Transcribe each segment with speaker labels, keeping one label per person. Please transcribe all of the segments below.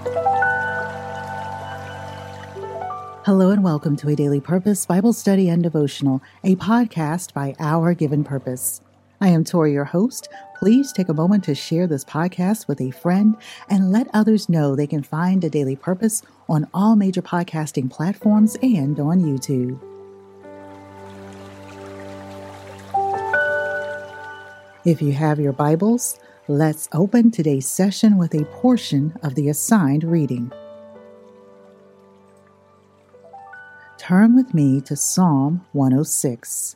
Speaker 1: Hello and welcome to A Daily Purpose Bible Study and Devotional, a podcast by Our Given Purpose. I am Tori, your host. Please take a moment to share this podcast with a friend and let others know they can find A Daily Purpose on all major podcasting platforms and on YouTube. If you have your Bibles, let's open today's session with a portion of the assigned reading. Turn with me to Psalm 106.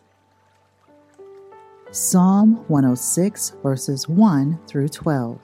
Speaker 1: Psalm 106, verses 1 through 12.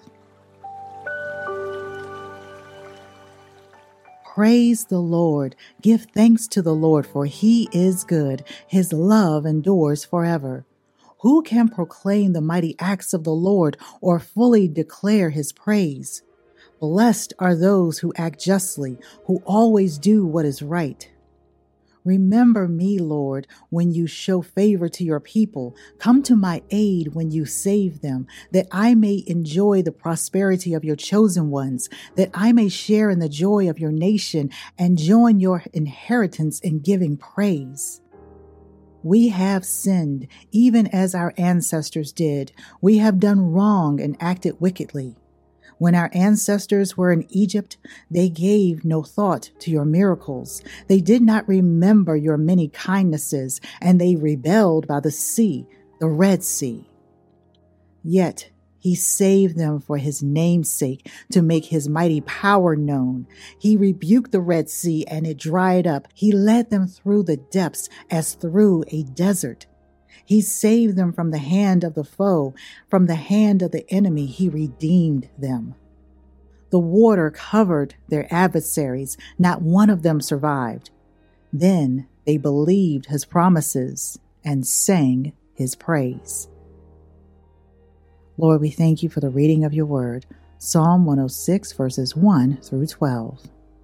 Speaker 1: Praise the Lord. Give thanks to the Lord, for he is good. His love endures forever. Who can proclaim the mighty acts of the Lord or fully declare his praise? Blessed are those who act justly, who always do what is right. Remember me, Lord, when you show favor to your people. Come to my aid when you save them, that I may enjoy the prosperity of your chosen ones, that I may share in the joy of your nation and join your inheritance in giving praise. We have sinned, even as our ancestors did. We have done wrong and acted wickedly. When our ancestors were in Egypt, they gave no thought to your miracles. They did not remember your many kindnesses, and they rebelled by the sea, the Red Sea. Yet he saved them for his name's sake, to make his mighty power known. He rebuked the Red Sea, and it dried up. He led them through the depths as through a desert. He saved them from the hand of the foe, from the hand of the enemy. He redeemed them. The water covered their adversaries. Not one of them survived. Then they believed his promises and sang his praise. Lord, we thank you for the reading of your word. Psalm 106, verses 1 through 12.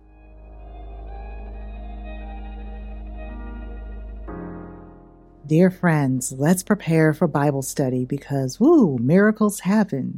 Speaker 1: Dear friends, let's prepare for Bible study because, miracles happen.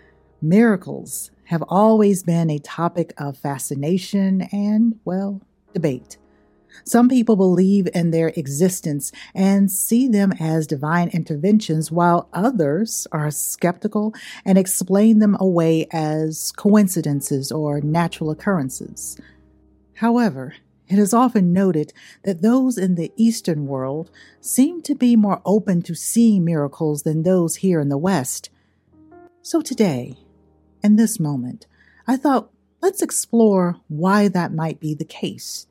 Speaker 1: Miracles have always been a topic of fascination and, debate. Some people believe in their existence and see them as divine interventions, while others are skeptical and explain them away as coincidences or natural occurrences. However, it is often noted that those in the Eastern world seem to be more open to seeing miracles than those here in the West. So today, in this moment, I thought, let's explore why that might be the case.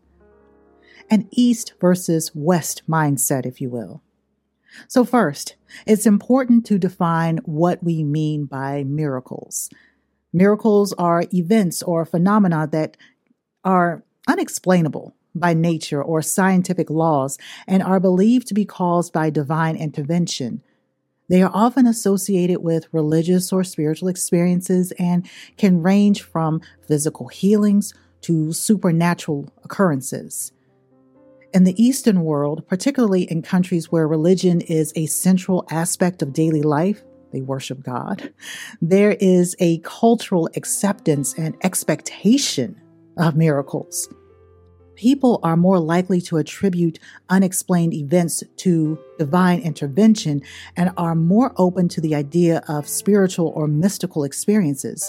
Speaker 1: An East versus West mindset, if you will. So first, it's important to define what we mean by miracles. Miracles are events or phenomena that are unexplainable by nature or scientific laws and are believed to be caused by divine intervention. They are often associated with religious or spiritual experiences and can range from physical healings to supernatural occurrences. In the Eastern world, particularly in countries where religion is a central aspect of daily life, they worship God, there is a cultural acceptance and expectation of miracles. People are more likely to attribute unexplained events to divine intervention and are more open to the idea of spiritual or mystical experiences.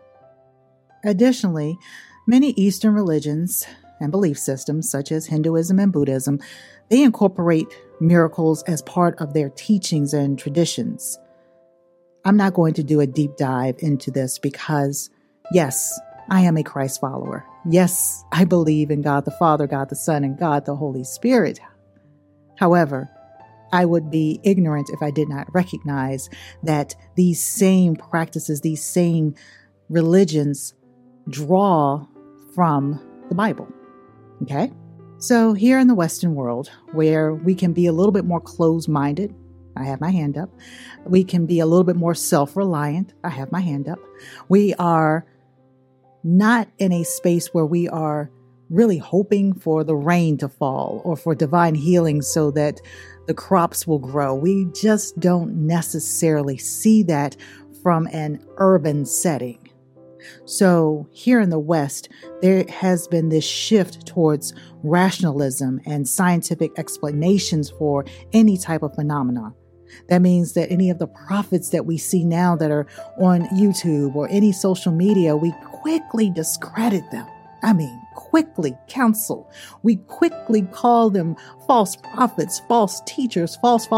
Speaker 1: Additionally, many Eastern religions and belief systems, such as Hinduism and Buddhism, they incorporate miracles as part of their teachings and traditions. I'm not going to do a deep dive into this because, yes, I am a Christ follower. Yes, I believe in God the Father, God the Son, and God the Holy Spirit. However, I would be ignorant if I did not recognize that these same practices, these same religions draw from the Bible. Okay? So here in the Western world, where we can be a little bit more closed-minded, I have my hand up. We can be a little bit more self-reliant. I have my hand up. We are not in a space where we are really hoping for the rain to fall or for divine healing so that the crops will grow. We just don't necessarily see that from an urban setting. So here in the West, there has been this shift towards rationalism and scientific explanations for any type of phenomena. That means that any of the prophets that we see now that are on YouTube or any social media, we quickly discredit them. Quickly counsel. We quickly call them false prophets, false teachers, false.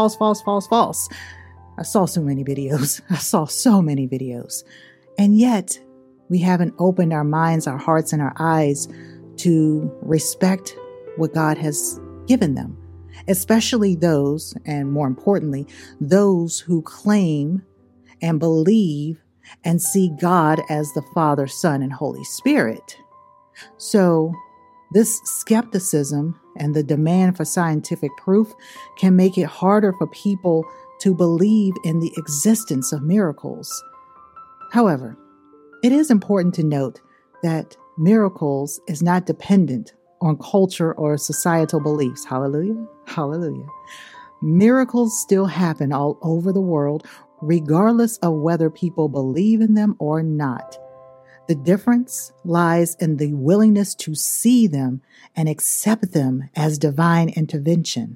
Speaker 1: I saw so many videos. And yet we haven't opened our minds, our hearts, and our eyes to respect what God has given them, especially those, and more importantly, those who claim and believe and see God as the Father, Son, and Holy Spirit. So this skepticism and the demand for scientific proof can make it harder for people to believe in the existence of miracles. However, it is important to note that miracles is not dependent on culture or societal beliefs. Hallelujah. Hallelujah. Miracles still happen all over the world, regardless of whether people believe in them or not. The difference lies in the willingness to see them and accept them as divine intervention.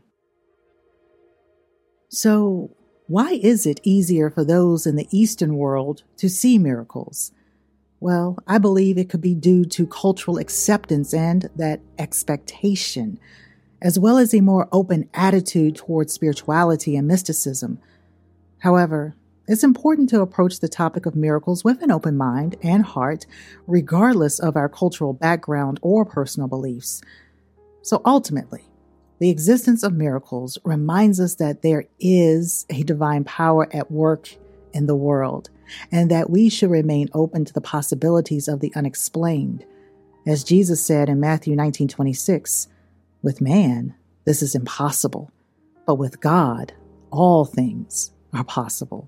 Speaker 1: So, why is it easier for those in the Eastern world to see miracles? Well, I believe it could be due to cultural acceptance and that expectation, as well as a more open attitude towards spirituality and mysticism. However, it's important to approach the topic of miracles with an open mind and heart, regardless of our cultural background or personal beliefs. So ultimately, the existence of miracles reminds us that there is a divine power at work in the world, and that we should remain open to the possibilities of the unexplained. As Jesus said in Matthew 19:26, with man, this is impossible, but with God, all things are possible.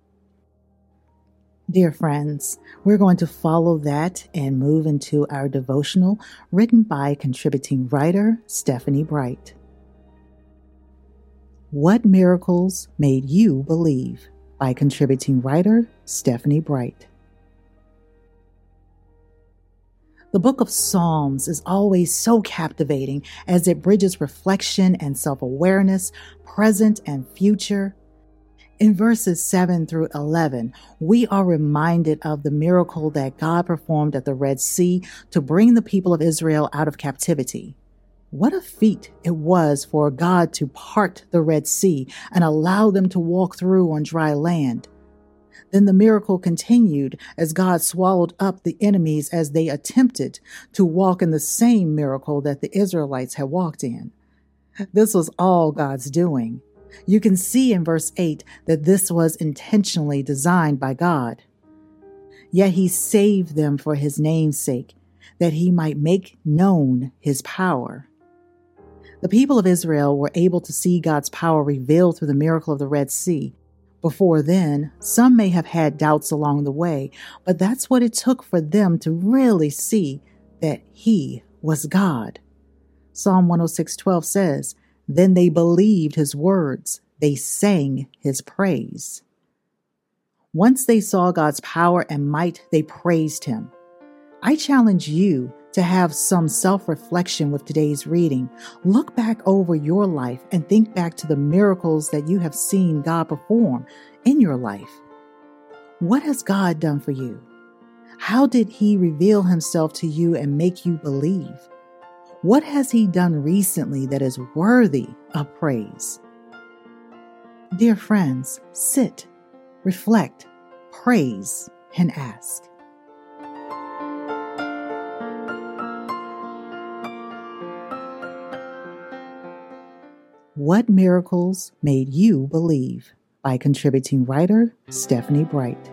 Speaker 1: Dear friends, we're going to follow that and move into our devotional written by contributing writer Stephanie Bright. What Miracles Made You Believe? By contributing writer Stephanie Bright. The book of Psalms is always so captivating as it bridges reflection and self-awareness, present and future. In verses 7 through 11, we are reminded of the miracle that God performed at the Red Sea to bring the people of Israel out of captivity. What a feat it was for God to part the Red Sea and allow them to walk through on dry land. Then the miracle continued as God swallowed up the enemies as they attempted to walk in the same miracle that the Israelites had walked in. This was all God's doing. You can see in verse 8 that this was intentionally designed by God. Yet he saved them for his name's sake, that he might make known his power. The people of Israel were able to see God's power revealed through the miracle of the Red Sea. Before then, some may have had doubts along the way, but that's what it took for them to really see that he was God. Psalm 106:12 says, "Then they believed his words, they sang his praise." Once they saw God's power and might, they praised him. I challenge you to have some self-reflection with today's reading. Look back over your life and think back to the miracles that you have seen God perform in your life. What has God done for you? How did he reveal himself to you and make you believe? What has he done recently that is worthy of praise? Dear friends, sit, reflect, praise, and ask. What Miracles Made You Believe? By contributing writer Stephanie Bright.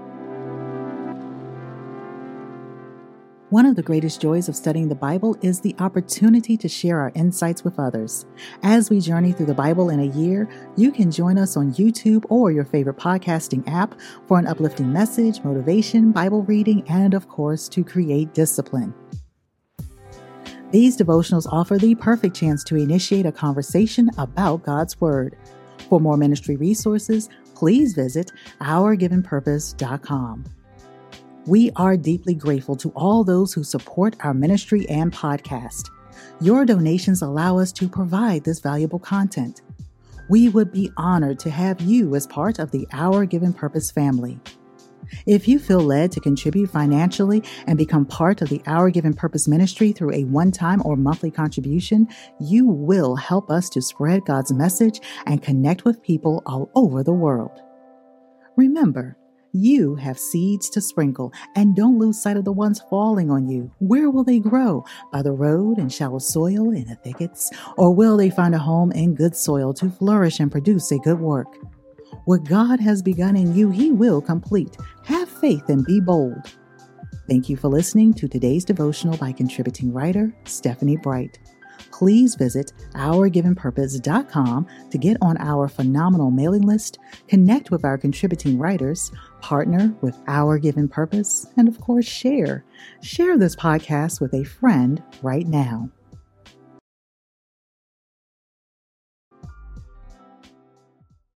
Speaker 1: One of the greatest joys of studying the Bible is the opportunity to share our insights with others. As we journey through the Bible in a year, you can join us on YouTube or your favorite podcasting app for an uplifting message, motivation, Bible reading, and of course, to create discipline. These devotionals offer the perfect chance to initiate a conversation about God's Word. For more ministry resources, please visit OurGivenPurpose.com. We are deeply grateful to all those who support our ministry and podcast. Your donations allow us to provide this valuable content. We would be honored to have you as part of the Our Given Purpose family. If you feel led to contribute financially and become part of the Our Given Purpose ministry through a one-time or monthly contribution, you will help us to spread God's message and connect with people all over the world. Remember, you have seeds to sprinkle, and don't lose sight of the ones falling on you. Where will they grow? By the road, in shallow soil, in the thickets? Or will they find a home in good soil to flourish and produce a good work? What God has begun in you, He will complete. Have faith and be bold. Thank you for listening to today's devotional by contributing writer Stephanie Bright. Please visit OurGivenPurpose.com to get on our phenomenal mailing list, connect with our contributing writers, partner with Our Given Purpose, and of course, share. Share this podcast with a friend right now.